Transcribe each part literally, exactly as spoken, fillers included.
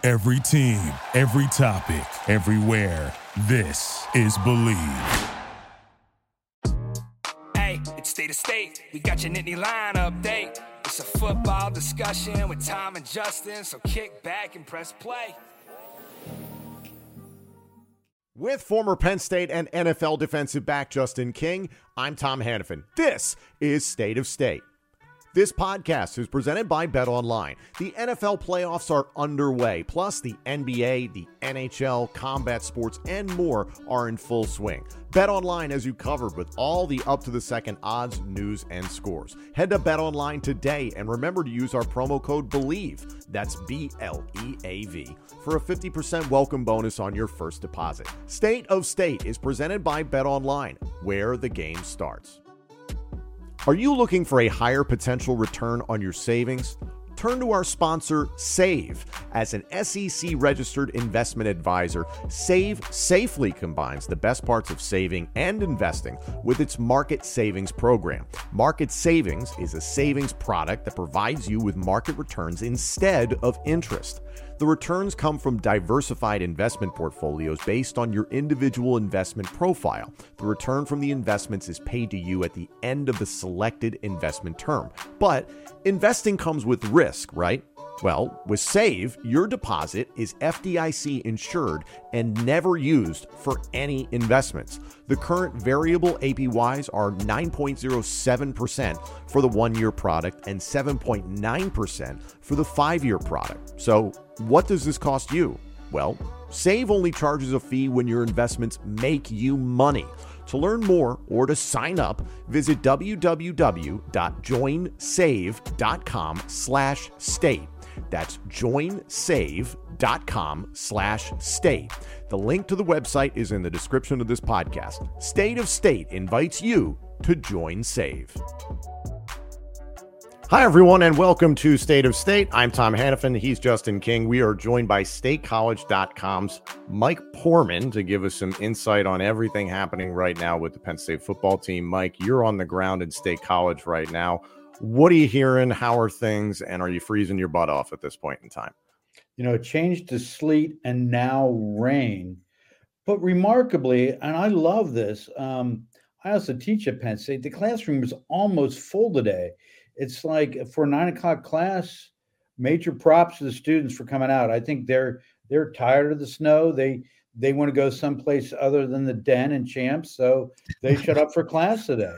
Every team, every topic, everywhere. This is Believe. Hey, it's State of State. We got your Nittany Line update. It's a football discussion with Tom and Justin, so kick back and press play. With former Penn State and N F L defensive back Justin King, I'm Tom Hannafin. This is State of State. This podcast is presented by BetOnline. The N F L playoffs are underway, plus the N B A, the N H L, combat sports, and more are in full swing. BetOnline has you covered with all the up-to-the-second odds, news, and scores. Head to BetOnline today and remember to use our promo code BELIEVE, that's B L E A V, for a fifty percent welcome bonus on your first deposit. State of State is presented by BetOnline, where the game starts. Are you looking for a higher potential return on your savings? Turn to our sponsor, Save. As an S E C-registered investment advisor, Save safely combines the best parts of saving and investing with its Market Savings program. Market Savings is a savings product that provides you with market returns instead of interest. The returns come from diversified investment portfolios based on your individual investment profile. The return from the investments is paid to you at the end of the selected investment term. But investing comes with risk, right? Well, with Save, your deposit is F D I C insured and never used for any investments. The current variable A P Ys are nine point zero seven percent for the one-year product and seven point nine percent for the five-year product. So what does this cost you? Well, Save only charges a fee when your investments make you money. To learn more or to sign up, visit www.joinsave.com slash state. That's joinsave.com slash state. The link to the website is in the description of this podcast. State of State invites you to join Save. Hi, everyone, and welcome to State of State. I'm Tom Hannafin. He's Justin King. We are joined by State College dot com's Mike Poorman to give us some insight on everything happening right now with the Penn State football team. Mike, you're on the ground in State College right now. What are you hearing? How are things? And are you freezing your butt off at this point in time? You know, it changed to sleet and now rain. But remarkably, and I love this, um, I also teach at Penn State, the classroom is almost full today. It's like for a nine o'clock class, major props to the students for coming out. I think they're they're tired of the snow. They they want to go someplace other than the den and Champs, so they shut up for class today.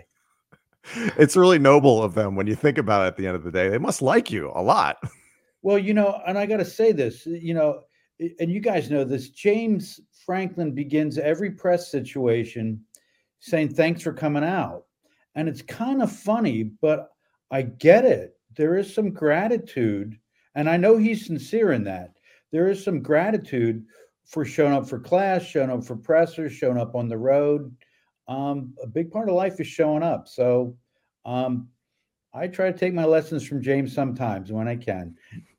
It's really noble of them when you think about it at the end of the day. They must like you a lot. Well, you know, and I got to say this, you know, and you guys know this, James Franklin begins every press situation saying, thanks for coming out. And it's kind of funny, but I get it. There is some gratitude, and I know he's sincere in that. There is some gratitude for showing up for class, showing up for pressers, showing up on the road. Um, a big part of life is showing up. So um, I try to take my lessons from James sometimes when I can.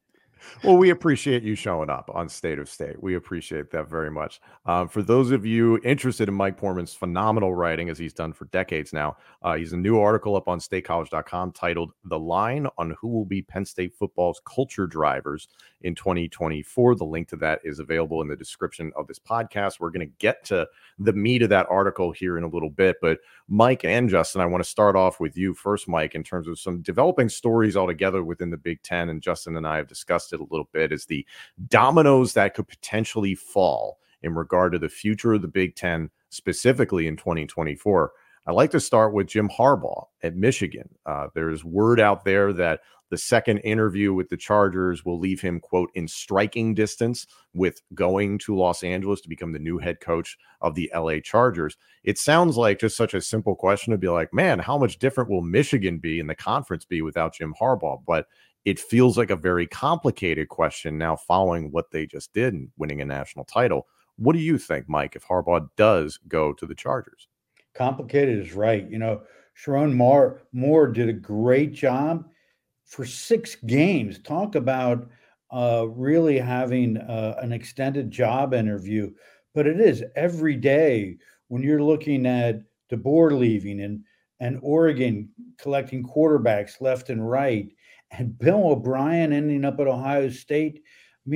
Well, we appreciate you showing up on State of State. We appreciate that very much. Um, for those of you interested in Mike Poorman's phenomenal writing, as he's done for decades now, uh, he's a new article up on State College dot com titled The Line on Who Will Be Penn State Football's Culture Drivers in twenty twenty-four. The link to that is available in the description of this podcast. We're going to get to the meat of that article here in a little bit. But Mike and Justin, I want to start off with you first, Mike, in terms of some developing stories altogether within the Big Ten. And Justin and I have discussed it a little bit, is the dominoes that could potentially fall in regard to the future of the Big Ten, specifically in twenty twenty-four. I'd like to start with Jim Harbaugh at Michigan. Uh, there's word out there that the second interview with the Chargers will leave him, quote, in striking distance with going to Los Angeles to become the new head coach of the L A Chargers. It sounds like just such a simple question to be like, man, how much different will Michigan be and the conference be without Jim Harbaugh? But it feels like a very complicated question now following what they just did in winning a national title. What do you think, Mike, if Harbaugh does go to the Chargers? Complicated is right. You know, Sharon Moore, Moore did a great job for six games. Talk about uh, really having uh, an extended job interview. But it is every day when you're looking at DeBoer leaving and, and Oregon collecting quarterbacks left and right, and Bill O'Brien ending up at Ohio State. I mean,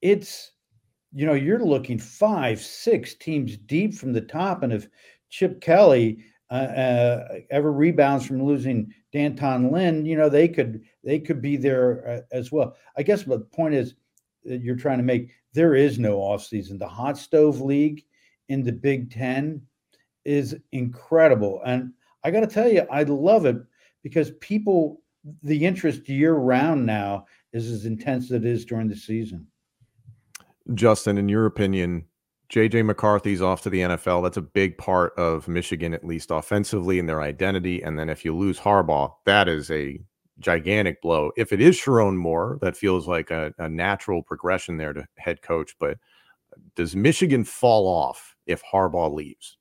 it's, you know, you're looking five, six teams deep from the top. And if Chip Kelly uh, uh, ever rebounds from losing D'Anton Lynn, you know, they could they could be there uh, as well. I guess the point is that you're trying to make, there is no offseason. The hot stove league in the Big Ten is incredible. And I got to tell you, I love it because people, the interest year round now is as intense as it is during the season. Justin, in your opinion, J J McCarthy's off to the N F L. That's a big part of Michigan, at least offensively, in their identity. And then if you lose Harbaugh, that is a gigantic blow. If it is Sharon Moore, that feels like a, a natural progression there to head coach. But does Michigan fall off if Harbaugh leaves?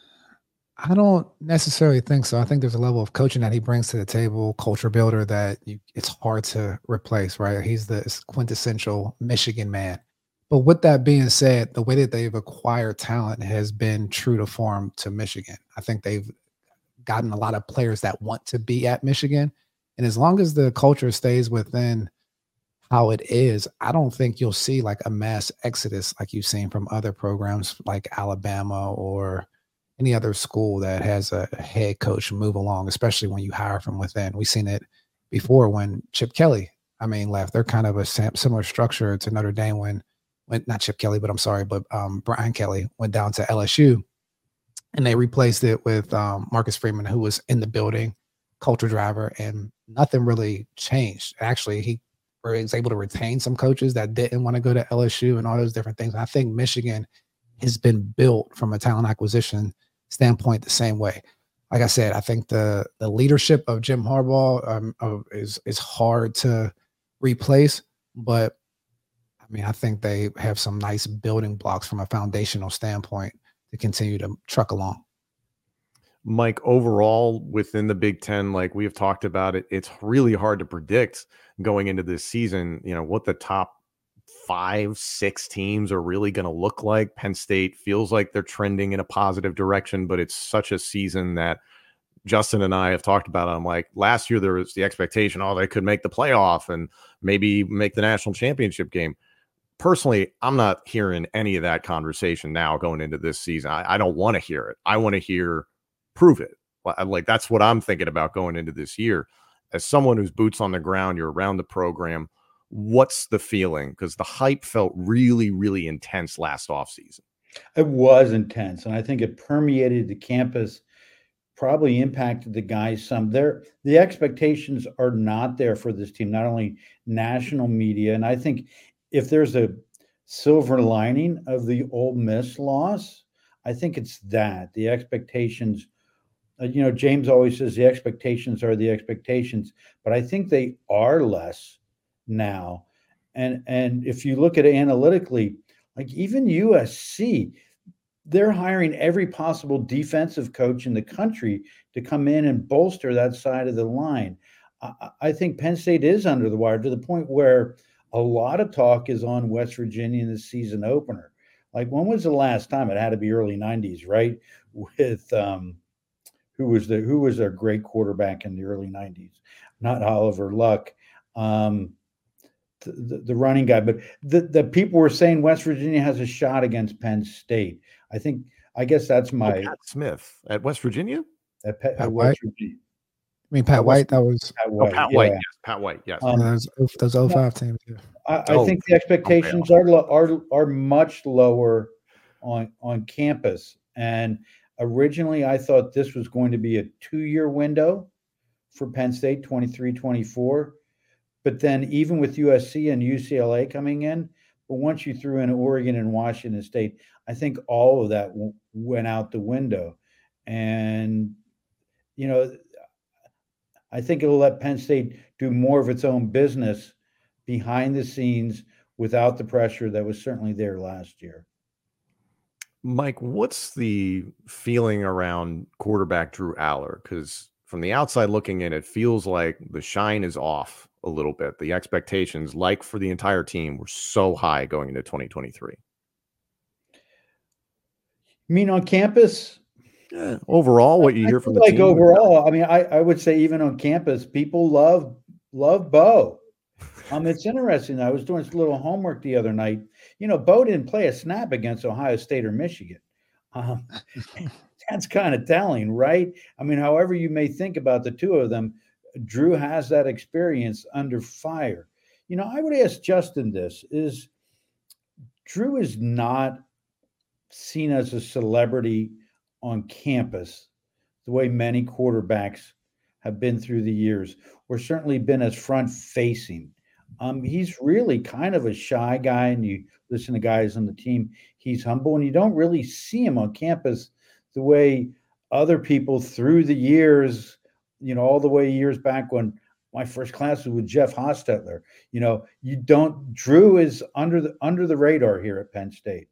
I don't necessarily think so. I think there's a level of coaching that he brings to the table, culture builder, that you, it's hard to replace, right? He's the quintessential Michigan man. But with that being said, the way that they've acquired talent has been true to form to Michigan. I think they've gotten a lot of players that want to be at Michigan. And as long as the culture stays within how it is, I don't think you'll see like a mass exodus like you've seen from other programs like Alabama or any other school that has a head coach move along, especially when you hire from within. We've seen it before when Chip Kelly, I mean, left. They're kind of a similar structure to Notre Dame when, when not Chip Kelly, but I'm sorry, but um, Brian Kelly went down to L S U and they replaced it with um, Marcus Freeman, who was in the building, culture driver, and nothing really changed. Actually, he was able to retain some coaches that didn't want to go to L S U and all those different things. And I think Michigan has been built from a talent acquisition standpoint the same way. Like I said, I think the the leadership of Jim Harbaugh um, uh, is is hard to replace, but I mean, I think they have some nice building blocks from a foundational standpoint to continue to truck along. Mike, overall within the Big Ten, like we have talked about it, it's really hard to predict going into this season, you know, what the top five, six teams are really going to look like. Penn State feels like they're trending in a positive direction, but it's such a season that Justin and I have talked about. I'm like, last year there was the expectation, oh, they could make the playoff and maybe make the national championship game. Personally, I'm not hearing any of that conversation now going into this season. I, I don't want to hear it. I want to hear prove it. Like, that's what I'm thinking about going into this year. As someone who's boots on the ground, you're around the program, what's the feeling? Because the hype felt really, really intense last offseason. It was intense, and I think it permeated the campus, probably impacted the guys some. There, the expectations are not there for this team, not only national media, and I think if there's a silver lining of the Ole Miss loss, I think it's that. The expectations, uh, you know, James always says the expectations are the expectations, but I think they are less now. And and if you look at it analytically, like even U S C, they're hiring every possible defensive coach in the country to come in and bolster that side of the line. I, I think Penn State is under the wire to the point where a lot of talk is on West Virginia in the season opener. Like, when was the last time? It had to be early nineties, right? With um, who was the who was their great quarterback in the early nineties? Not Oliver Luck. Um, The, the running guy, but the, the people were saying West Virginia has a shot against Penn State. I think, I guess that's my oh, Pat Smith at West Virginia. At, Pat, Pat at White. West Virginia. I mean, Pat White. That was Pat White. Oh, Pat yeah. White. Yes, Pat White. Yes. Um, those those oh five teams. Yeah. I, I Oh, think the expectations are lo- are are much lower on on campus. And originally, I thought this was going to be a two year window for Penn State, twenty-three twenty-four. But then even with U S C and U C L A coming in, but once you threw in Oregon and Washington State, I think all of that w- went out the window. And, you know, I think it'll let Penn State do more of its own business behind the scenes without the pressure that was certainly there last year. Mike, what's the feeling around quarterback Drew Aller? Because from the outside looking in, it feels like the shine is off a little bit. The expectations, like for the entire team, were so high going into twenty twenty-three. You mean on campus? Yeah, overall, what you I hear from the like team? overall, I mean, I, I would say even on campus, people love love Bo. Um, it's interesting. I was doing a little homework the other night. You know, Bo didn't play a snap against Ohio State or Michigan. Um, that's kind of telling, right? I mean, however you may think about the two of them, Drew has that experience under fire. You know, I would ask Justin this: is Drew is not seen as a celebrity on campus the way many quarterbacks have been through the years, or certainly been as front facing. Um, he's really kind of a shy guy, and you listen to guys on the team, he's humble, and you don't really see him on campus the way other people through the years, you know, all the way years back when my first class was with Jeff Hostetler. You know, you don't, Drew is under the under the radar here at Penn State.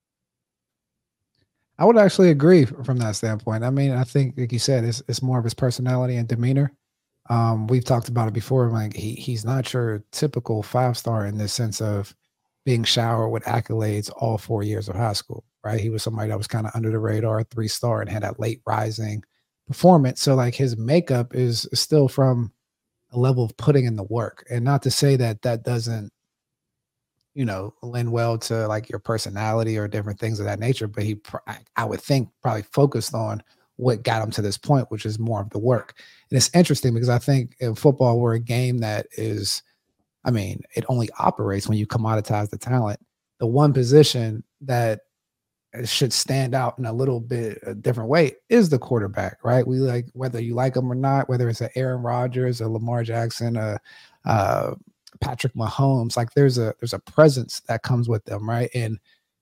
I would actually agree from that standpoint. I mean, I think, like you said, it's it's more of his personality and demeanor. Um, we've talked about it before. Like he he's not your typical five star in the sense of being showered with accolades all four years of high school, right? He was somebody that was kind of under the radar, three star, and had that late rising performance. So like his makeup is still from a level of putting in the work, and not to say that that doesn't, you know, lend well to like your personality or different things of that nature. But he, I would think, probably focused on what got him to this point, which is more of the work. And it's interesting because I think in football, we're a game that is, I mean, it only operates when you commoditize the talent. The one position that should stand out in a little bit a different way is the quarterback, right? We like, whether you like them or not, whether it's an Aaron Rodgers, a Lamar Jackson, a, uh, Patrick Mahomes, like there's a there's a presence that comes with them, right? And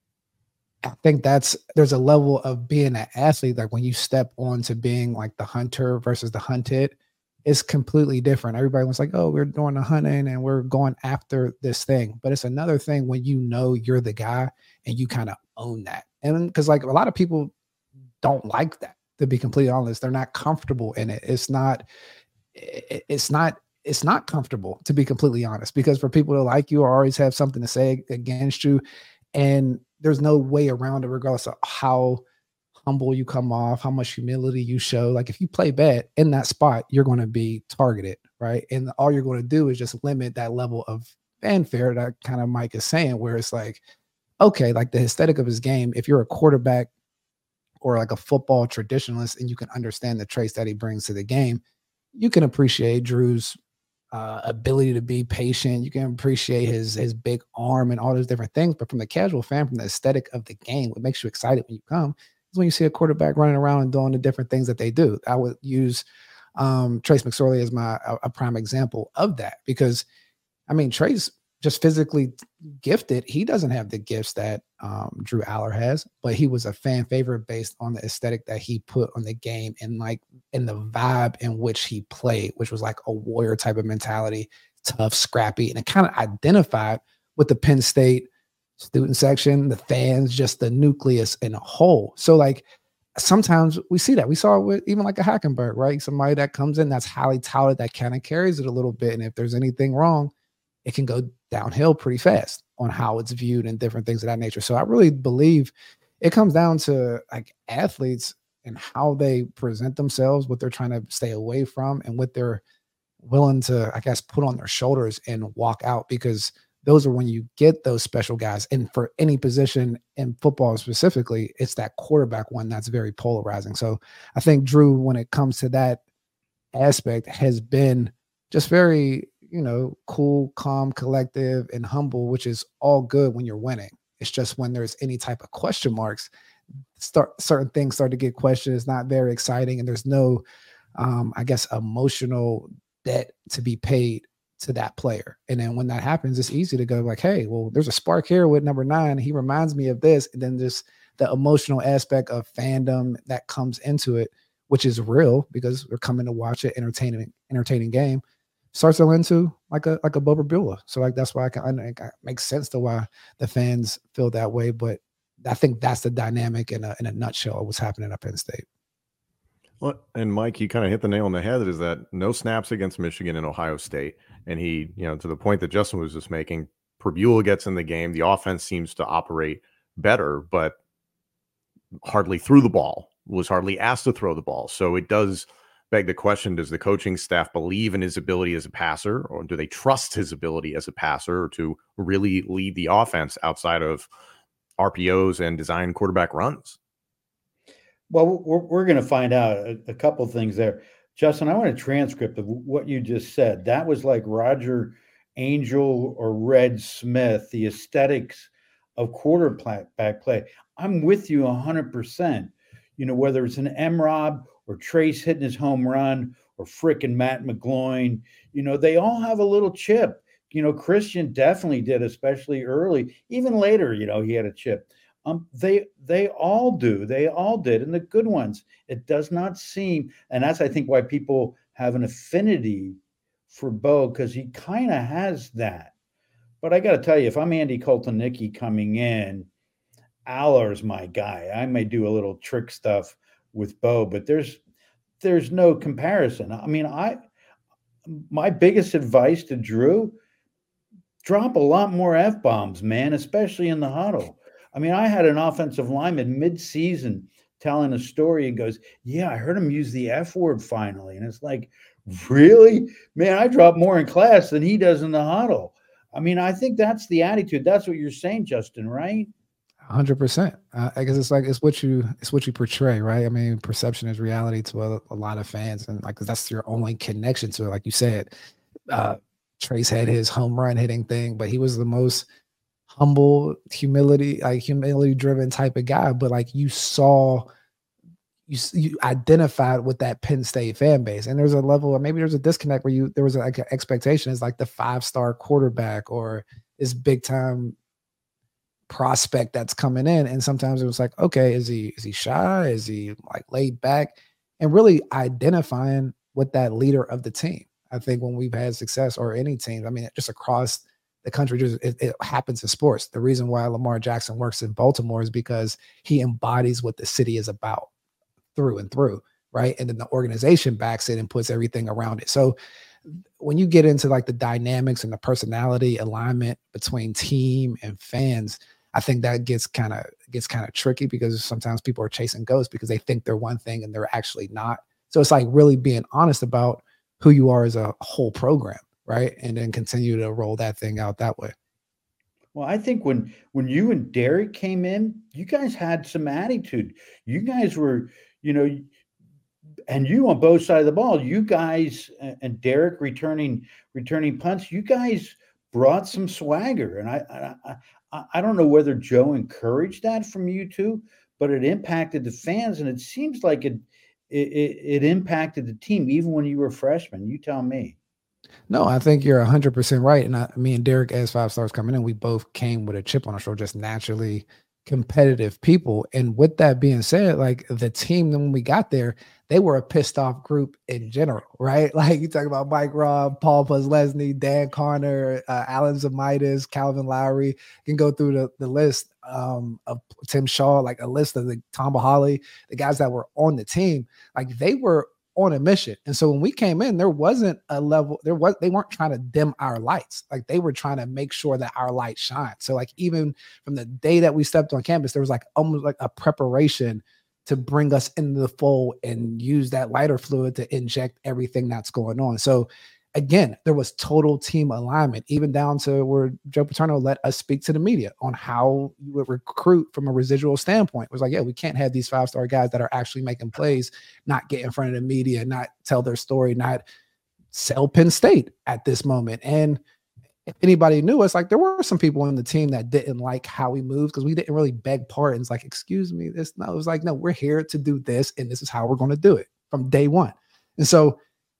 I think that's there's a level of being an athlete, like when you step on to being like the hunter versus the hunted, it's completely different. Everybody was like, oh, we're doing the hunting and we're going after this thing. But it's another thing when you know you're the guy and you kind of own that. And because like a lot of people don't like that, to be completely honest. They're not comfortable in it. It's not, it, it's not It's not comfortable, to be completely honest, because for people to like you or always have something to say against you, and there's no way around it, regardless of how humble you come off, how much humility you show. Like if you play bad in that spot, you're going to be targeted, right? And all you're going to do is just limit that level of fanfare that kind of Mike is saying, where it's like, okay, like the aesthetic of his game, if you're a quarterback or like a football traditionalist and you can understand the traits that he brings to the game, you can appreciate Drew's uh, ability to be patient. You can appreciate his his big arm and all those different things. But from the casual fan, from the aesthetic of the game, what makes you excited when you come is when you see a quarterback running around and doing the different things that they do. I would use um, Trace McSorley as my a, a prime example of that, because I mean, Trace just physically gifted. He doesn't have the gifts that um, Drew Aller has, but he was a fan favorite based on the aesthetic that he put on the game and like in the vibe in which he played, which was like a warrior type of mentality, tough, scrappy, and it kind of identified with the Penn State student section, the fans, just the nucleus in a whole. So like sometimes we see that. We saw it with even like a Hackenberg, right? Somebody that comes in that's highly touted, that kind of carries it a little bit. And if there's anything wrong, it can go downhill pretty fast on how it's viewed and different things of that nature. So I really believe it comes down to like athletes and how they present themselves, what they're trying to stay away from, and what they're willing to, I guess, put on their shoulders and walk out, because those are when you get those special guys. And for any position in football specifically, it's that quarterback one that's very polarizing. So I think Drew, when it comes to that aspect, has been just very, you know, cool, calm, collective, and humble, which is all good when you're winning. It's just when there's any type of question marks, start certain things start to get questioned. It's not very exciting, and there's no, um, I guess, emotional debt to be paid to that player. And then when that happens, it's easy to go like, hey, well, there's a spark here with number nine. He reminds me of this. And then there's the emotional aspect of fandom that comes into it, which is real because we're coming to watch it, entertaining, entertaining game. Starts to into like a like a Boba Beulah. So like that's why I can I, it makes sense to why the fans feel that way. But I think that's the dynamic in a in a nutshell of what's happening at Penn State. Well, and Mike, you kind of hit the nail on the head. Is that no snaps against Michigan and Ohio State, and he, you know, to the point that Justin was just making, Beulah gets in the game. The offense seems to operate better, but hardly threw the ball. Was hardly asked to throw the ball. So it does beg the question, does the coaching staff believe in his ability as a passer, or do they trust his ability as a passer to really lead the offense outside of R P Os and design quarterback runs? Well, we're, we're going to find out a, a couple things there. Justin, I want a transcript of what you just said. That was like Roger Angel or Red Smith, the aesthetics of quarterback play. I'm with you one hundred percent. You know, whether it's an M-Rob or Trace hitting his home run or frickin' Matt McGloin, you know, they all have a little chip. You know, Christian definitely did, especially early. Even later, you know, he had a chip. Um, they they all do. They all did, and the good ones. It does not seem, and that's I think why people have an affinity for Bo, because he kind of has that. But I got to tell you, if I'm Andy Koltonicki coming in, Aller's my guy. I may do a little trick stuff with Bo, but there's there's no comparison. I mean, I my biggest advice to Drew: drop a lot more F-bombs, man, especially in the huddle. I mean, I had an offensive lineman mid-season telling a story and goes, yeah, I heard him use the F word finally. And it's like, really? Man, I drop more in class than he does in the huddle. I mean, I think that's the attitude. That's what you're saying, Justin, right? one hundred percent. Uh, I guess it's like, it's what you, it's what you portray, right? I mean, perception is reality to a, a lot of fans. And like, that's your only connection to it. Like you said, uh, Trace had his home run hitting thing, but he was the most humble, humility, like humility driven type of guy. But like you saw, you you identified with that Penn State fan base, and there's a level, or maybe there's a disconnect where you there was like an expectation is like the five star quarterback or this big time prospect that's coming in, and sometimes it was like, okay, is he is he shy? Is he like laid back? And really identifying with that leader of the team. I think when we've had success, or any team, I mean, just across the country, just it, it happens in sports. The reason why Lamar Jackson works in Baltimore is because he embodies what the city is about through and through, right? And then the organization backs it and puts everything around it. So when you get into like the dynamics and the personality alignment between team and fans, I think that gets kind of gets kind of tricky, because sometimes people are chasing ghosts because they think they're one thing and they're actually not. So it's like really being honest about who you are as a whole program, right? And then continue to roll that thing out that way. Well, I think when when you and Derek came in, you guys had some attitude. You guys were, you know, and you on both sides of the ball, you guys and Derek returning returning punts, you guys brought some swagger. And I I, I, I don't know whether Joe encouraged that from you two, but it impacted the fans, and it seems like it it, it impacted the team even when you were freshmen. You tell me. No, I think you're one hundred percent right. And I, me and Derek, as five stars coming in, we both came with a chip on our shoulder, just naturally competitive people. And with that being said, like the team, when we got there, they were a pissed off group in general, right? Like you talk about Mike Robb, Paul Postlesny, Dan Connor, uh, Alan Zamitis, Calvin Lowry. You can go through the, the list um, of Tim Shaw, like a list of the Tom Bahali, the guys that were on the team. Like they were on a mission. And so when we came in, there wasn't a level, there was, they weren't trying to dim our lights. Like they were trying to make sure that our light shined. So like, even from the day that we stepped on campus, there was like almost like a preparation to bring us into the fold and use that lighter fluid to inject everything that's going on. So again, there was total team alignment, even down to where Joe Paterno let us speak to the media on how you would recruit from a residual standpoint. It was like, yeah, we can't have these five-star guys that are actually making plays, not get in front of the media, not tell their story, not sell Penn State at this moment. And if anybody knew us, like there were some people on the team that didn't like how we moved, because we didn't really beg pardons. Like, excuse me, this, no, it was like, no, we're here to do this, and this is how we're going to do it from day one. And so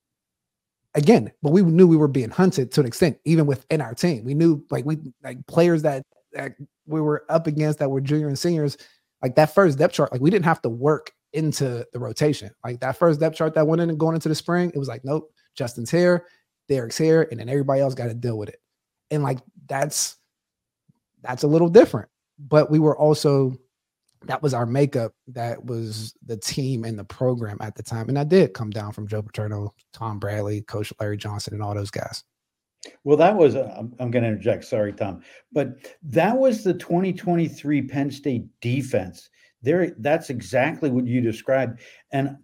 again, but we knew we were being hunted to an extent, even within our team. We knew like we like players that, that we were up against that were junior and seniors, like that first depth chart, like we didn't have to work into the rotation. Like that first depth chart that went in and going into the spring, it was like, nope, Justin's here, Derek's here, and then everybody else got to deal with it. And like that's that's a little different. But we were also, that was our makeup. That was the team and the program at the time. And that did come down from Joe Paterno, Tom Bradley, Coach Larry Johnson, and all those guys. Well, that was, uh, I'm, I'm going to interject. Sorry, Tom. But that was the twenty twenty-three Penn State defense. There, that's exactly what you described. And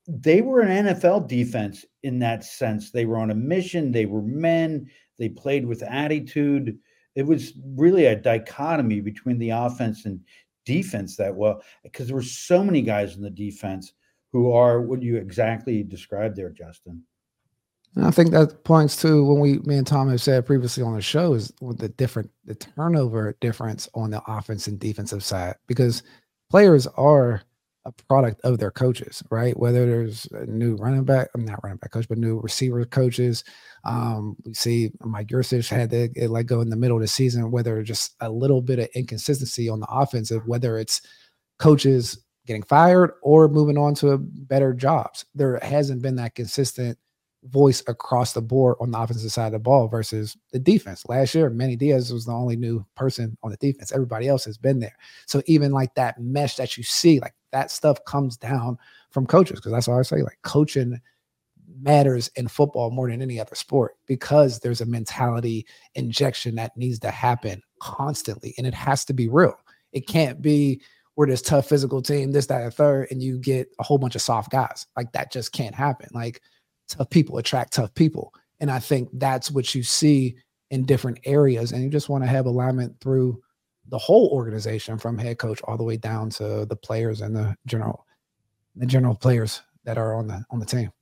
they were an N F L defense in that sense. They were on a mission. They were men. They played with attitude. It was really a dichotomy between the offense and defense that well, because there were so many guys in the defense who are what you exactly described there, Justin. And I think that points to when we, me and Tom have said previously on the show, is with the different, the turnover difference on the offense and defensive side, because players are a product of their coaches, right? Whether there's a new running back, I'm not running back coach, but new receiver coaches. Um, we see Mike Yurcich had to it let go in the middle of the season, whether just a little bit of inconsistency on the offensive, whether it's coaches getting fired or moving on to better jobs. There hasn't been that consistent voice across the board on the offensive side of the ball versus the defense. Last year, Manny Diaz was the only new person on the defense. Everybody else has been there. So even like that mesh that you see, like that stuff comes down from coaches, because that's why I say like coaching matters in football more than any other sport, because there's a mentality injection that needs to happen constantly, and it has to be real. It can't be we're this tough physical team, this, that, and third, and you get a whole bunch of soft guys. Like that just can't happen. Like tough people attract tough people. And I think that's what you see in different areas. And you just want to have alignment through the whole organization, from head coach all the way down to the players and the general, the general players that are on the, on the team.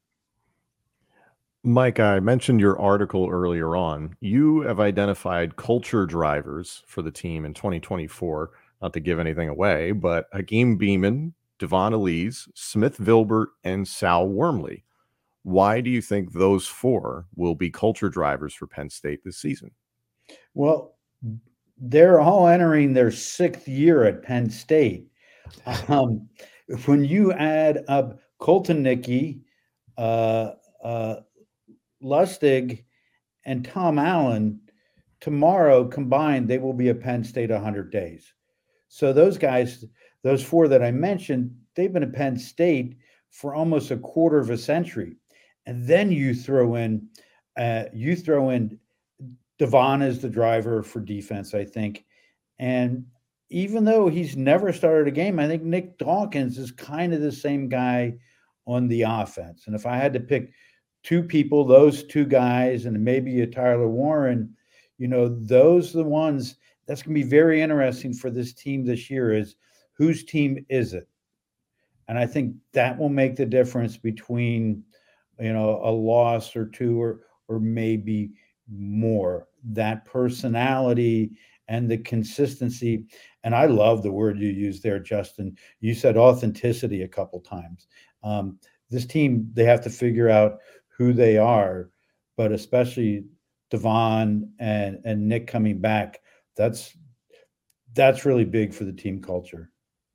Mike, I mentioned your article earlier on. You have identified culture drivers for the team in twenty twenty-four, not to give anything away, but Hakeem Beamon, Devon Elise, Smith Vilbert, and Sal Wormley. Why do you think those four will be culture drivers for Penn State this season? Well, they're all entering their sixth year at Penn State. Um, when you add up Colton Nickey, uh, uh, Lustig, and Tom Allen, tomorrow combined, they will be at Penn State one hundred days. So those guys, those four that I mentioned, they've been at Penn State for almost a quarter of a century. And then you throw in, uh, you throw in Devon as the driver for defense, I think. And even though he's never started a game, I think Nick Dawkins is kind of the same guy on the offense. And if I had to pick two people, those two guys, and maybe a Tyler Warren, you know, those are the ones that's going to be very interesting for this team this year, is whose team is it? And I think that will make the difference between, you know, a loss or two or or maybe more. That personality and the consistency. And I love the word you used there, Justin. You said authenticity a couple times. Um, this team, they have to figure out who they are, but especially Devon and, and Nick coming back, that's that's really big for the team culture.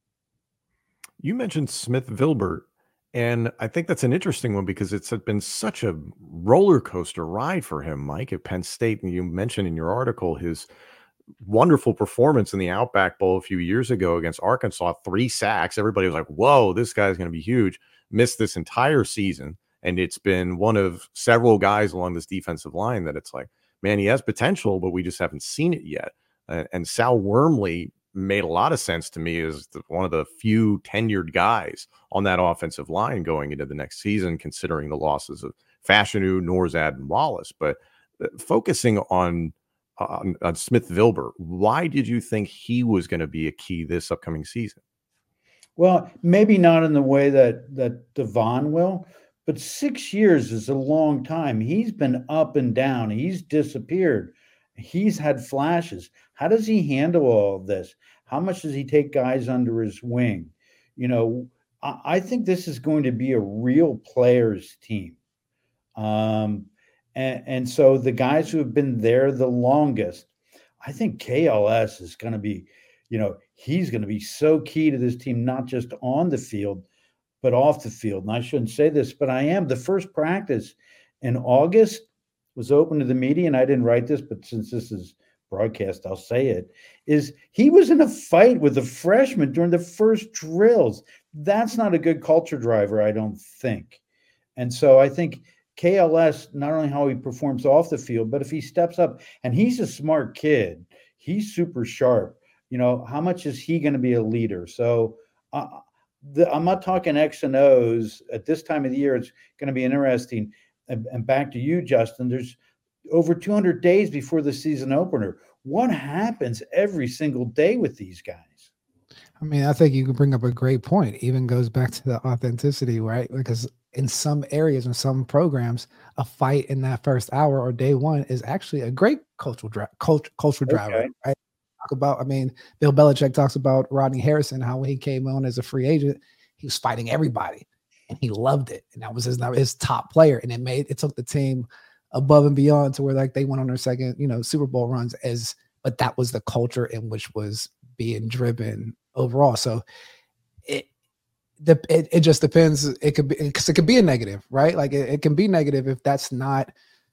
You mentioned Smith Vilbert, and I think that's an interesting one because it's been such a roller coaster ride for him, Mike, at Penn State. And you mentioned in your article his wonderful performance in the Outback Bowl a few years ago against Arkansas, three sacks. Everybody was like, whoa, this guy's going to be huge. Missed this entire season. And it's been one of several guys along this defensive line that it's like, man, he has potential, but we just haven't seen it yet. Uh, and Sal Wormley made a lot of sense to me as the, one of the few tenured guys on that offensive line going into the next season, considering the losses of Fashanu, Norzad, and Wallace. But uh, focusing on, on, on Smith Vilbert, why did you think he was going to be a key this upcoming season? Well, maybe not in the way that, that Devon will, but six years is a long time. He's been up and down. He's disappeared. He's had flashes. How does he handle all of this? How much does he take guys under his wing? You know, I, I think this is going to be a real players team. Um, and, and so the guys who have been there the longest, I think K L S is going to be, you know, he's going to be so key to this team, not just on the field, but off the field. And I shouldn't say this, but I am. The first practice in August was open to the media, and I didn't write this, but since this is broadcast, I'll say it, is he was in a fight with a freshman during the first drills. That's not a good culture driver, I don't think. And so I think K L S, not only how he performs off the field, but if he steps up, and he's a smart kid, he's super sharp, you know, how much is he going to be a leader? So uh, the, I'm not talking X and O's at this time of the year. It's going to be interesting. And, and back to you, Justin, there's over two hundred days before the season opener. What happens every single day with these guys? I mean, I think you can bring up a great point. Even goes back to the authenticity, right? Because in some areas and some programs, a fight in that first hour or day one is actually a great cultural dri- cult- cultural driver. Okay. Right? Talk about, I mean, Bill Belichick talks about Rodney Harrison, how when he came on as a free agent, he was fighting everybody, and he loved it, and that was his his top player, and it made it took the team above and beyond to where like they went on their second, you know, Super Bowl runs as, but that was the culture in which was being driven overall. So it, the, it, it just depends. It could be, cause it could be a negative, right? Like it, it can be negative if that's not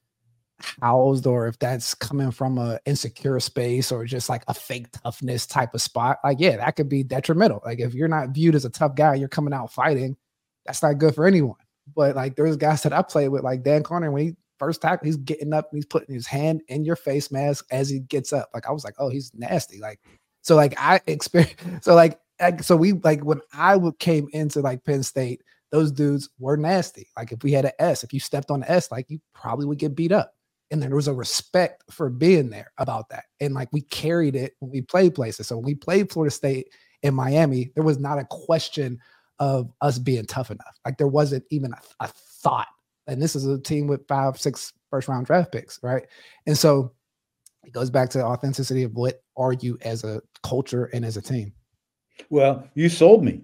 housed or if that's coming from a insecure space or just like a fake toughness type of spot. Like, yeah, that could be detrimental. Like if you're not viewed as a tough guy, you're coming out fighting, that's not good for anyone. But like there's guys that I play with, like Dan Conner, when he first tackle, he's getting up and he's putting his hand in your face mask as he gets up. Like I was like, oh, he's nasty. Like, so like I experienced, so like, like, so we like when I would came into like Penn State, those dudes were nasty. Like if we had an S, if you stepped on the S, like you probably would get beat up. And there was a respect for being there about that. And like we carried it when we played places. So when we played Florida State in Miami, there was not a question of us being tough enough. Like there wasn't even a, a thought. And this is a team with five, six first round draft picks, right? And so it goes back to the authenticity of what are you as a culture and as a team. Well, you sold me.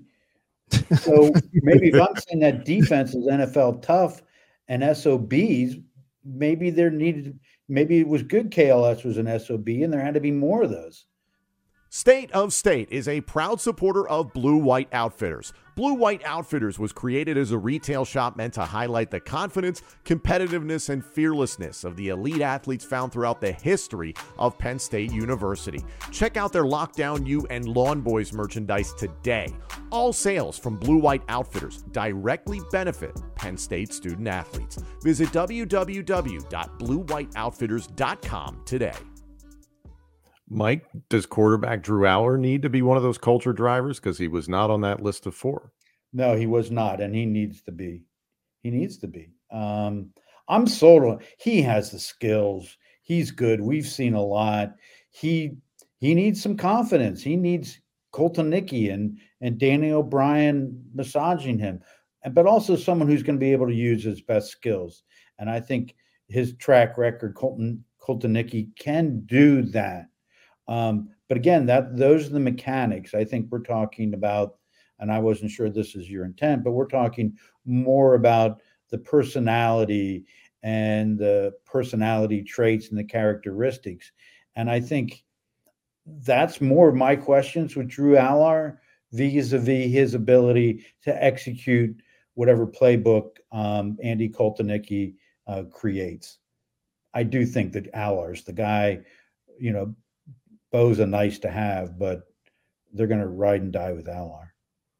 So maybe if I'm saying that defense is N F L tough and S O Bs, maybe there needed, maybe it was good K L S was an S O B and there had to be more of those. State of State is a proud supporter of Blue White Outfitters. Blue White Outfitters was created as a retail shop meant to highlight the confidence, competitiveness, and fearlessness of the elite athletes found throughout the history of Penn State University. Check out their Lockdown U and Lawn Boys merchandise today. All sales from Blue White Outfitters directly benefit Penn State student athletes. Visit w w w dot blue white outfitters dot com today. Mike, does quarterback Drew Aller need to be one of those culture drivers? Because he was not on that list of four. No, he was not, and he needs to be. He needs to be. Um, I'm sold on. He has the skills. He's good. We've seen a lot. He he needs some confidence. He needs Colton Nicky and and Danny O'Brien massaging him, but also someone who's going to be able to use his best skills. And I think his track record, Colton Colton Nicky, can do that. Um, but again, that those are the mechanics. I think we're talking about, and I wasn't sure this is your intent, but we're talking more about the personality and the personality traits and the characteristics. And I think that's more of my questions with Drew Aller vis-a-vis his ability to execute whatever playbook um, Andy Koltaniki uh, creates. I do think that Aller's the guy, you know, Bo's a nice to have, but they're going to ride and die with Aller.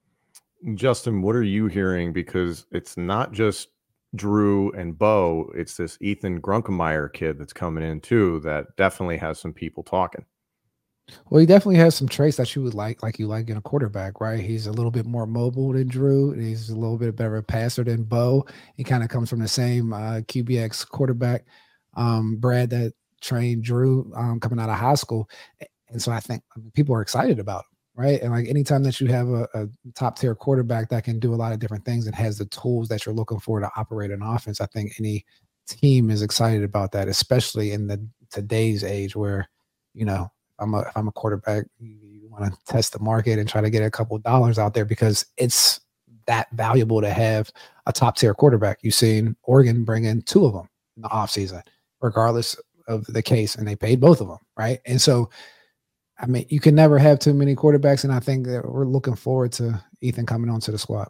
Justin, what are you hearing? Because it's not just Drew and Bo, it's this Ethan Grunkemeyer kid that's coming in too that definitely has some people talking. Well, he definitely has some traits that you would like, like you like in a quarterback, right? He's a little bit more mobile than Drew. He's a little bit better passer than Bo. He kind of comes from the same uh, Q B X quarterback, um, Brad, that trained Drew um, coming out of high school. And so I think I mean, people are excited about him, right? And like anytime that you have a, a top tier quarterback that can do a lot of different things and has the tools that you're looking for to operate an offense, I think any team is excited about that, especially in the today's age where, you know, I'm a, if I'm a quarterback, you, you want to test the market and try to get a couple of dollars out there because it's that valuable to have a top tier quarterback. You've seen Oregon bring in two of them in the offseason, regardless of the case, and they paid both of them, right? And so, I mean, you can never have too many quarterbacks, and I think that we're looking forward to Ethan coming onto the squad.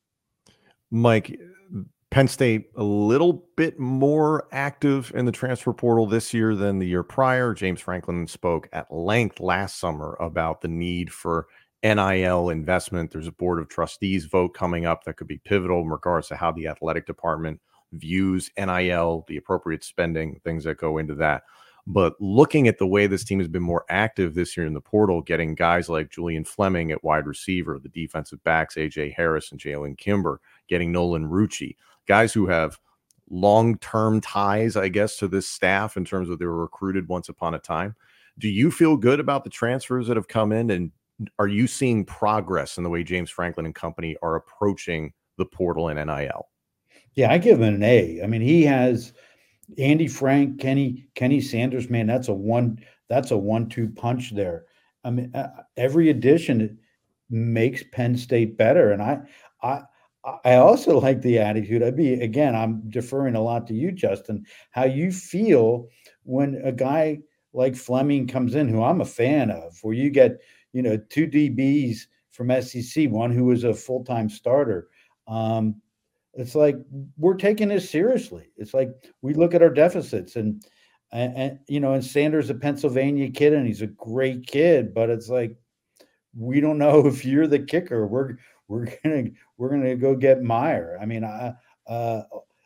Mike, Penn State a little bit more active in the transfer portal this year than the year prior. James Franklin spoke at length last summer about the need for N I L investment. There's a board of trustees vote coming up that could be pivotal in regards to how the athletic department views N I L, the appropriate spending, things that go into that. But looking at the way this team has been more active this year in the portal, getting guys like Julian Fleming at wide receiver, the defensive backs, A J Harris and Jalen Kimber, getting Nolan Rucci, guys who have long-term ties, I guess, to this staff in terms of they were recruited once upon a time. Do you feel good about the transfers that have come in? And are you seeing progress in the way James Franklin and company are approaching the portal and N I L? Yeah, I give him an A. I mean, he has Andy Frank, Kenny, Kenny Sanders, man, that's a one, that's a one-two punch there. I mean, uh, every addition makes Penn State better. And I, I, I also like the attitude. I'd be, again, I'm deferring a lot to you, Justin, how you feel when a guy like Fleming comes in, who I'm a fan of, where you get, you know, two D Bs from S E C, one who was a full-time starter. Um, It's like we're taking this seriously. It's like we look at our deficits and, and, and you know, and Sanders, a Pennsylvania kid, and he's a great kid, but it's like we don't know if you're the kicker. We're we're gonna we're gonna go get Meyer. I mean, I, uh,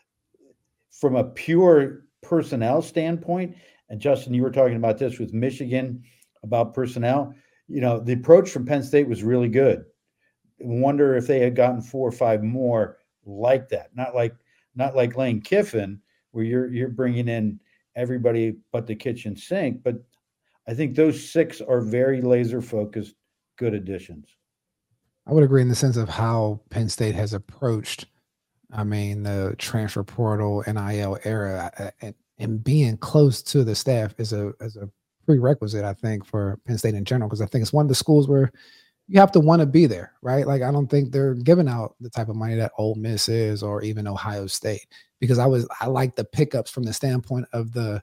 from a pure personnel standpoint, and Justin, you were talking about this with Michigan about personnel. You know, the approach from Penn State was really good. Wonder if they had gotten four or five more like that, not like not like Lane Kiffin, where you're you're bringing in everybody but the kitchen sink. But I think those six are very laser focused, good additions. I would agree in the sense of how Penn State has approached, I mean, the transfer portal N I L era, and, and being close to the staff is a is a prerequisite, I think, for Penn State in general, because I think it's one of the schools where you have to want to be there, right? Like, I don't think they're giving out the type of money that Ole Miss is, or even Ohio State, because I was, I like the pickups from the standpoint of the,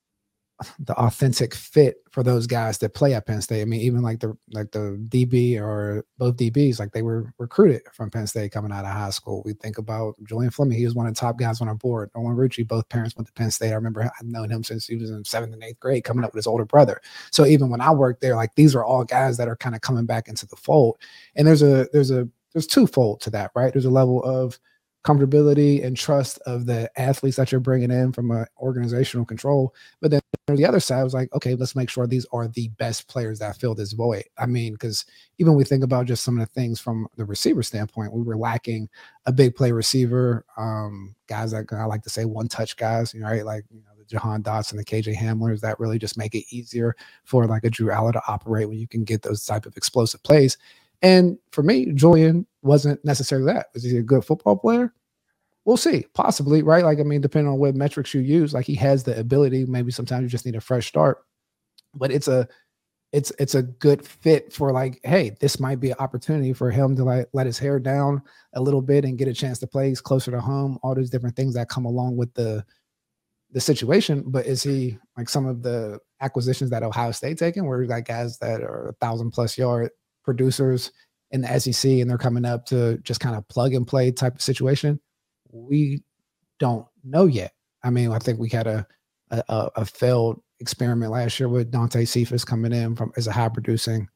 the authentic fit for those guys that play at Penn State. I mean, even like the, like the D B or both D Bs, like they were recruited from Penn State coming out of high school. We think about Julian Fleming. He was one of the top guys on our board. Nolan Rucci, both parents went to Penn State. I remember I've known him since he was in seventh and eighth grade, coming up with his older brother. So even when I worked there, like these are all guys that are kind of coming back into the fold. And there's a, there's a, there's twofold to that, right? There's a level of comfortability and trust of the athletes that you're bringing in from an organizational control. But then on the other side, I was like, okay, let's make sure these are the best players that fill this void. I mean, because even when we think about just some of the things from the receiver standpoint, we were lacking a big play receiver, um, guys that I like to say one touch guys, you know, right? Like, you know, the Jahan Dotson, the K J Hamlers, that really just make it easier for like a Drew Aller to operate when you can get those type of explosive plays. And for me, Julian wasn't necessarily that. Was he a good football player? We'll see, possibly, right? Like, I mean, depending on what metrics you use, like he has the ability. Maybe sometimes you just need a fresh start, but it's a, it's it's a good fit for like, hey, this might be an opportunity for him to like let his hair down a little bit and get a chance to play. He's closer to home. All these different things that come along with the the situation. But is he like some of the acquisitions that Ohio State taken, where you got guys that are a thousand plus yard producers in the S E C and they're coming up to just kind of plug and play type of situation? We don't know yet. I mean, I think we had a a, a failed experiment last year with Dante Cephas coming in from as a high producing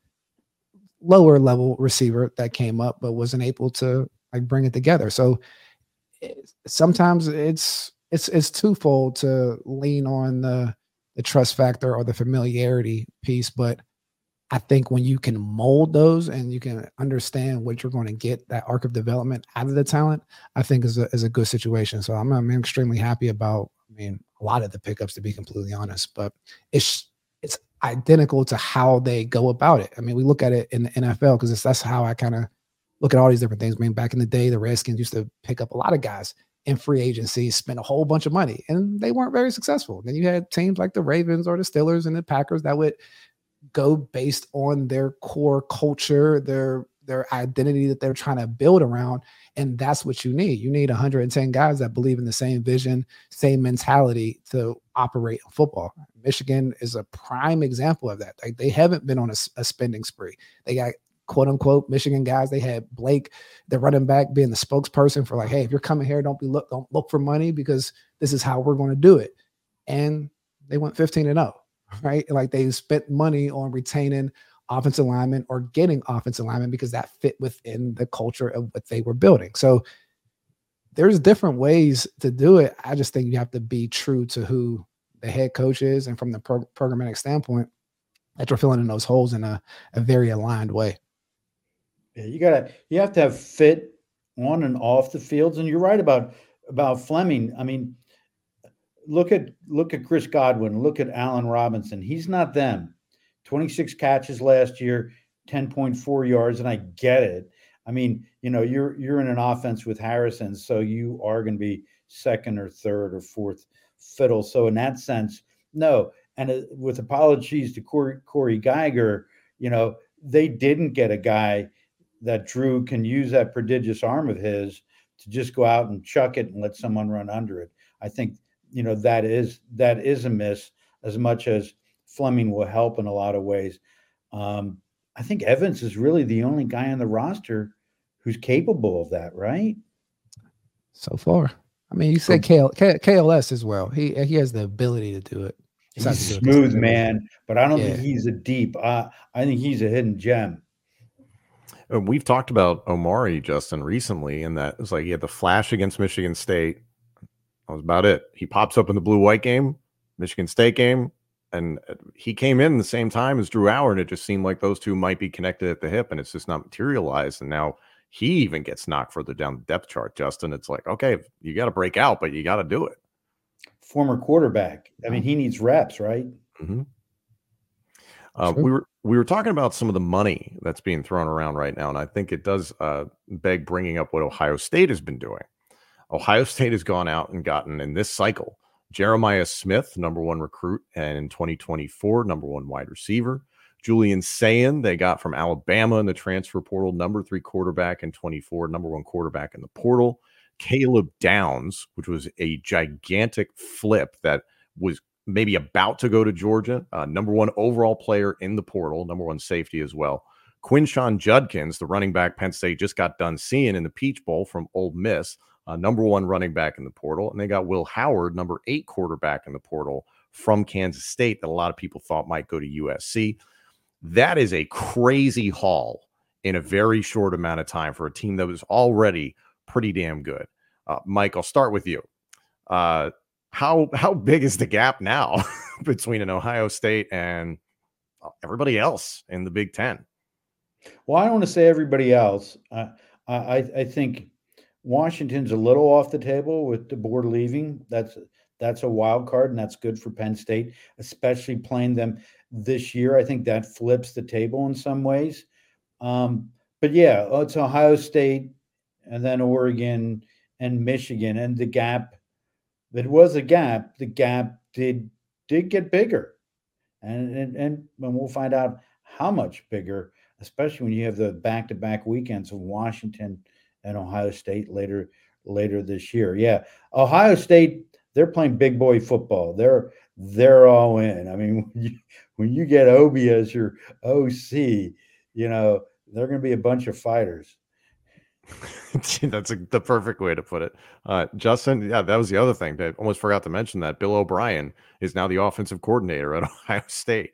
lower level receiver that came up but wasn't able to like bring it together. So it, sometimes it's it's it's twofold to lean on the the trust factor or the familiarity piece, but I think when you can mold those and you can understand what you're going to get, that arc of development out of the talent, I think is a, is a good situation. So I'm, I'm extremely happy about, I mean, a lot of the pickups, to be completely honest, but it's, it's identical to how they go about it. I mean, we look at it in the N F L because that's how I kind of look at all these different things. I mean, back in the day, the Redskins used to pick up a lot of guys in free agency, spend a whole bunch of money, and they weren't very successful. Then you had teams like the Ravens or the Steelers and the Packers that would go based on their core culture, their their identity that they're trying to build around. And that's what you need. You need one hundred ten guys that believe in the same vision, same mentality to operate football. Michigan is a prime example of that. Like, they haven't been on a, a spending spree. They got quote unquote Michigan guys. They had Blake, the running back, being the spokesperson for like, hey, if you're coming here, don't be look, don't look for money because this is how we're going to do it. And they went fifteen and oh. Right? Like, they spent money on retaining offensive linemen or getting offensive linemen because that fit within the culture of what they were building. So there's different ways to do it. I just think you have to be true to who the head coaches and from the pro- programmatic standpoint, that you're filling in those holes in a, a very aligned way. Yeah, you gotta you have to have fit on and off the fields. And you're right about about Fleming. I mean, look at look at Chris Godwin, look at Allen Robinson. He's not them. twenty-six catches last year, ten point four yards, and I get it. I mean, you know, you're you're in an offense with Harrison, so you are going to be second or third or fourth fiddle. So in that sense, no. And uh, with apologies to Corey, Corey Geiger, you know, they didn't get a guy that Drew can use that prodigious arm of his to just go out and chuck it and let someone run under it. I think, you know, that is that is a miss, as much as Fleming will help in a lot of ways. Um, I think Evans is really the only guy on the roster who's capable of that, right? So far. I mean, you said K L, K, KLS as well. He he has the ability to do it. He's a smooth, man, but I don't yeah. think he's a deep. Uh, I think he's a hidden gem. We've talked about Omari, Justin, recently, and that it's like he had the flash against Michigan State. That was about it. He pops up in the blue-white game, Michigan State game, and he came in the same time as Drew Howard, and it just seemed like those two might be connected at the hip, and it's just not materialized. And now he even gets knocked further down the depth chart, Justin. It's like, okay, you got to break out, but you got to do it. Former quarterback. I mean, he needs reps, right? Mm-hmm. Uh, we were we were talking about some of the money that's being thrown around right now, and I think it does uh, beg bringing up what Ohio State has been doing. Ohio State has gone out and gotten, in this cycle, Jeremiah Smith, number one recruit, and in twenty twenty-four, number one wide receiver. Julian Sayin, they got from Alabama in the transfer portal, number three quarterback in twenty-four, number one quarterback in the portal. Caleb Downs, which was a gigantic flip that was maybe about to go to Georgia, uh, number one overall player in the portal, number one safety as well. Quinshon Judkins, the running back Penn State just got done seeing in the Peach Bowl from Ole Miss, uh, number one running back in the portal. And they got Will Howard, number eight quarterback in the portal from Kansas State that a lot of people thought might go to U S C. That is a crazy haul in a very short amount of time for a team that was already pretty damn good. Uh, Mike, I'll start with you. Uh, how how big is the gap now between an Ohio State and everybody else in the Big Ten? Well, I don't want to say everybody else. Uh, I I think Washington's a little off the table with the board leaving. That's that's a wild card, and that's good for Penn State, especially playing them this year. I think that flips the table in some ways. Um, but yeah, it's Ohio State, and then Oregon and Michigan, and the gap. That was a gap. The gap did did get bigger, and and and we'll find out how much bigger, especially when you have the back-to-back weekends of Washington and Ohio State later later this year. Yeah, Ohio State, they're playing big boy football. They're they're all in. I mean, when you, when you get Obi as your O C, you know they're going to be a bunch of fighters. That's a, the perfect way to put it. Uh, Justin, yeah, that was the other thing. I almost forgot to mention that Bill O'Brien is now the offensive coordinator at Ohio State.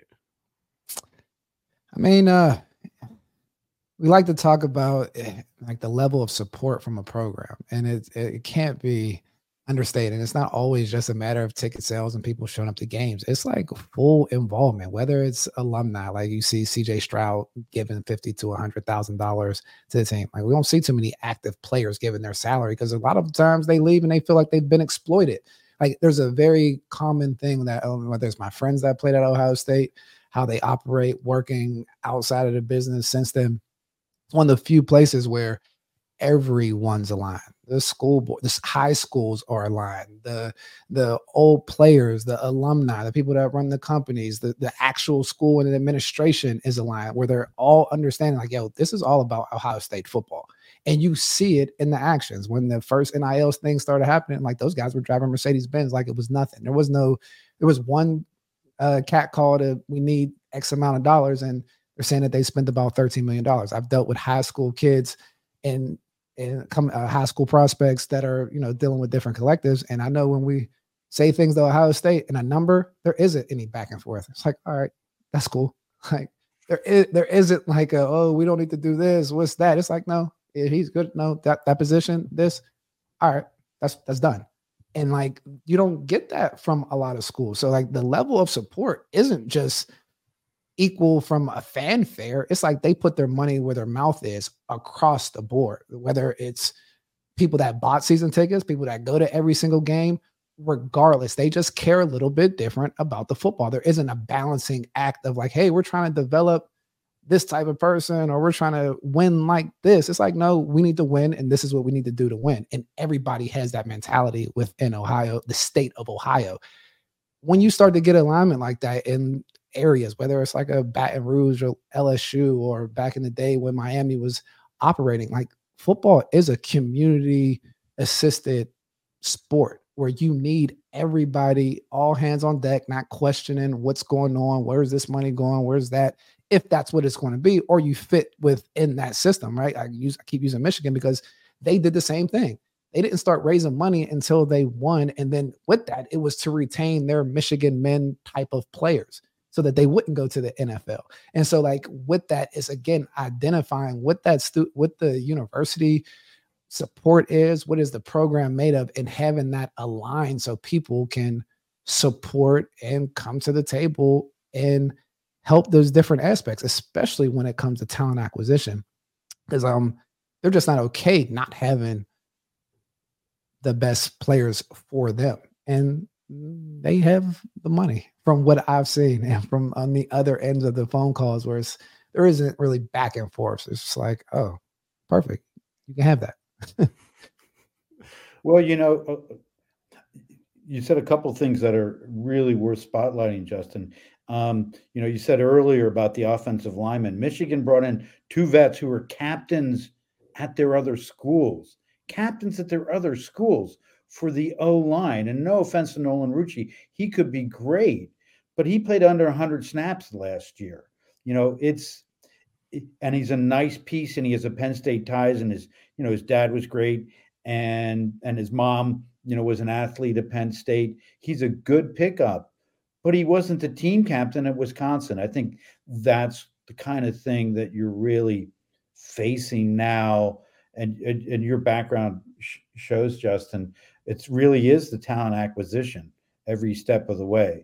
I mean, uh, we like to talk about like the level of support from a program, and it it can't be understated. It's not always just a matter of ticket sales and people showing up to games. It's like full involvement, whether it's alumni, like you see C J Stroud giving fifty to a hundred thousand dollars to the team. Like we don't see too many active players giving their salary because a lot of times they leave and they feel like they've been exploited. Like there's a very common thing that um, whether it's my friends that played at Ohio State, how they operate working outside of the business since then. One of the few places where everyone's aligned. The school board, the high schools are aligned. The the old players, the alumni, the people that run the companies, the, the actual school and the administration is aligned, where they're all understanding like, yo, this is all about Ohio State football. And you see it in the actions. When the first N I L thing started happening, like those guys were driving Mercedes-Benz like it was nothing. There was no, there was one uh, cat call to, we need X amount of dollars, and they're saying that they spent about thirteen million dollars. I've dealt with high school kids and and come uh, high school prospects that are, you know, dealing with different collectives. And I know when we say things to Ohio State and a number, there isn't any back and forth. It's like, all right, that's cool. Like there is, there isn't like a, oh, we don't need to do this. What's that? It's like, no, if he's good. No, that, that position, this, all right, that's, that's done. And like, you don't get that from a lot of schools. So like the level of support isn't just equal from a fanfare. It's like they put their money where their mouth is across the board, whether it's people that bought season tickets, people that go to every single game, regardless, they just care a little bit different about the football. There isn't a balancing act of like, hey, we're trying to develop this type of person or we're trying to win like this. It's like, no, we need to win. And this is what we need to do to win. And everybody has that mentality within Ohio, the state of Ohio. When you start to get alignment like that in areas, whether it's like a Baton Rouge or L S U or back in the day when Miami was operating, like football is a community assisted sport where you need everybody, all hands on deck, not questioning what's going on. Where's this money going? Where's that? If that's what it's going to be, or you fit within that system, right? I use, I keep using Michigan because they did the same thing. They didn't start raising money until they won. And then with that, it was to retain their Michigan men type of players so that they wouldn't go to the N F L. And so like with that is, again, identifying what that stu- what the university support is, what is the program made of, and having that aligned so people can support and come to the table and help those different aspects, especially when it comes to talent acquisition. Because um, they're just not okay not having the best players for them. And they have the money from what I've seen and from on the other ends of the phone calls where it's, there isn't really back and forth. It's just like, oh, perfect. You can have that. Well, you know, uh, you said a couple of things that are really worth spotlighting, Justin. Um, you know, you said earlier about the offensive linemen. Michigan brought in two vets who were captains at their other schools, captains at their other schools for the O-line. And no offense to Nolan Rucci, he could be great, but he played under one hundred snaps last year. You know, it's, and he's a nice piece, and he has a Penn State ties, and his, you know, his dad was great, and and his mom, you know, was an athlete at Penn State. He's a good pickup, but he wasn't the team captain at Wisconsin. I think that's the kind of thing that you're really facing now, and and, and your background sh- shows, Justin. It really is the talent acquisition every step of the way,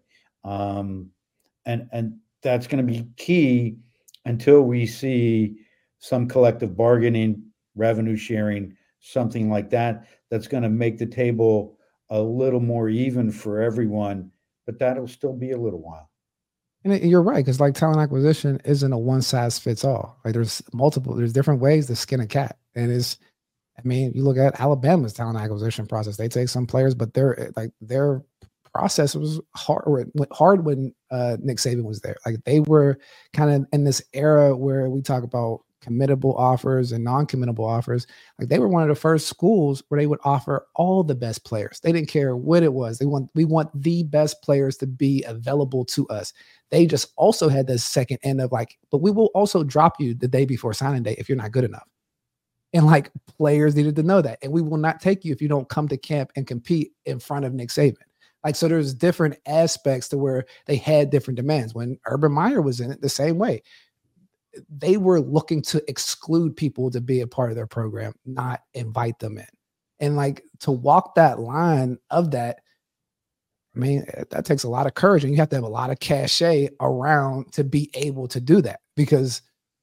um, and and that's going to be key until we see some collective bargaining, revenue sharing, something like that, that's going to make the table a little more even for everyone, but that'll still be a little while. And you're right, because like talent acquisition isn't a one size fits all. Like there's multiple, there's different ways to skin a cat. And it's, I mean, you look at Alabama's talent acquisition process. They take some players, but they're like their process was hard, hard when uh, Nick Saban was there. Like they were kind of in this era where we talk about committable offers and non-committable offers. Like they were one of the first schools where they would offer all the best players. They didn't care what it was. They want, we want the best players to be available to us. They just also had the second end of like, but we will also drop you the day before signing day if you're not good enough. And like players needed to know that. And we will not take you if you don't come to camp and compete in front of Nick Saban. Like, so there's different aspects to where they had different demands. When Urban Meyer was in it, the same way. They were looking to exclude people to be a part of their program, not invite them in. And like to walk that line of that, I mean, that takes a lot of courage, and you have to have a lot of cachet around to be able to do that, because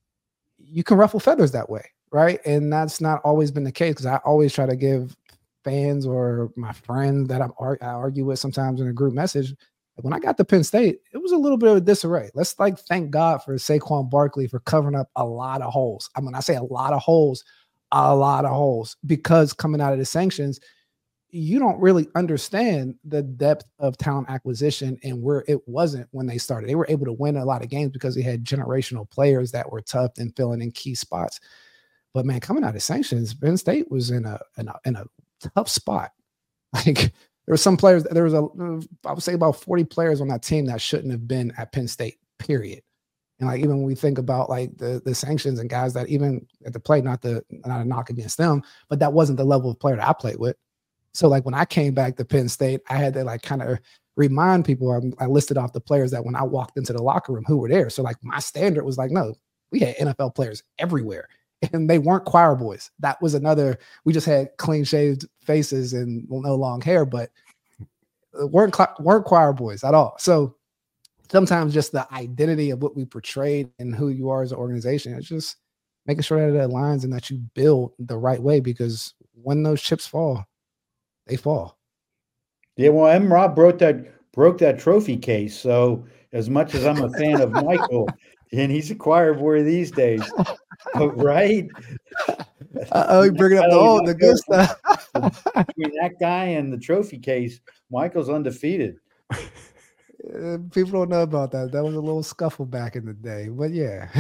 you can ruffle feathers that way, right? And that's not always been the case, because I always try to give fans or my friends that I'm, I argue with sometimes in a group message, when I got to Penn State, it was a little bit of a disarray. Let's like thank God for Saquon Barkley for covering up a lot of holes. I mean, I say a lot of holes, a lot of holes, because coming out of the sanctions, you don't really understand the depth of talent acquisition and where it wasn't when they started. They were able to win a lot of games because they had generational players that were tough and filling in key spots. But man, coming out of sanctions, Penn State was in a in a, in a tough spot. Like, there were some players, there was a, I would say about forty players on that team that shouldn't have been at Penn State, period. And like, even when we think about like the, the sanctions and guys that even at the play, not the, not a knock against them, but that wasn't the level of player that I played with. So like when I came back to Penn State, I had to like kind of remind people, I, I listed off the players that when I walked into the locker room, who were there. So like my standard was like, no, we had N F L players everywhere. and they weren't choir boys. That was another, we just had clean shaved faces and no long hair, but weren't, weren't choir boys at all. So sometimes just the identity of what we portrayed and who you are as an organization, it's just making sure that it aligns and that you build the right way, because when those chips fall, they fall. Yeah, well, M. Rob broke that broke that trophy case. So as much as I'm a fan of Michael, and he's a choir boy these days, right? Oh, you bringing up the old, the good stuff. Between that guy and the trophy case, Michael's undefeated. Uh, people don't know about that. That was a little scuffle back in the day, but yeah.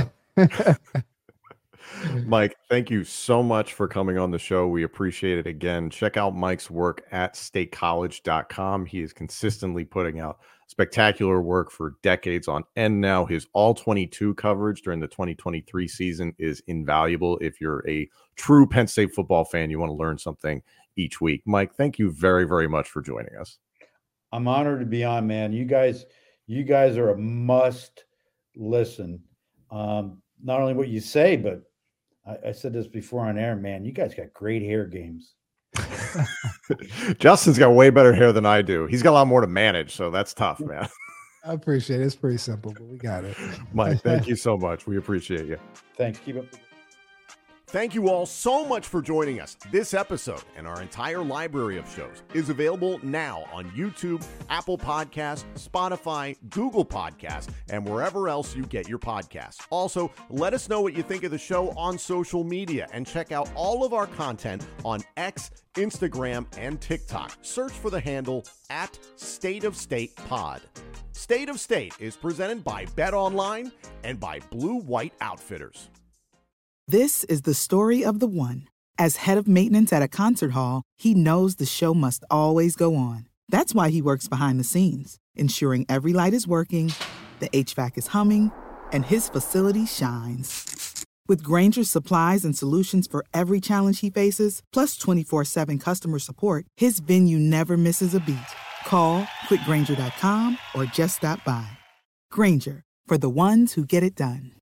Mike, thank you so much for coming on the show. We appreciate it again. Check out Mike's work at state college dot com. He is consistently putting out spectacular work for decades on end now. His all twenty-two coverage during the twenty twenty-three season is invaluable. If you're a true Penn State football fan, you want to learn something each week. Mike, thank you very, very much for joining us. I'm honored to be on, man. You guys, you guys are a must listen. Um, not only what you say, but I, I said this before on air, man. You guys got great hair games. Justin's got way better hair than I do. He's got a lot more to manage, so that's tough, man. I appreciate it. It's pretty simple, but we got it. Mike, thank you so much. We appreciate you. Thanks. Keep up. Thank you all so much for joining us. This episode and our entire library of shows is available now on YouTube, Apple Podcasts, Spotify, Google Podcasts, and wherever else you get your podcasts. Also, let us know what you think of the show on social media and check out all of our content on X, Instagram, and TikTok. Search for the handle at State of State Pod. State of State is presented by BetOnline and by Blue White Outfitters. This is the story of the one. As head of maintenance at a concert hall, he knows the show must always go on. That's why he works behind the scenes, ensuring every light is working, the H V A C is humming, and his facility shines. With Grainger's supplies and solutions for every challenge he faces, plus twenty-four seven customer support, his venue never misses a beat. Call quick grainger dot com or just stop by. Grainger, for the ones who get it done.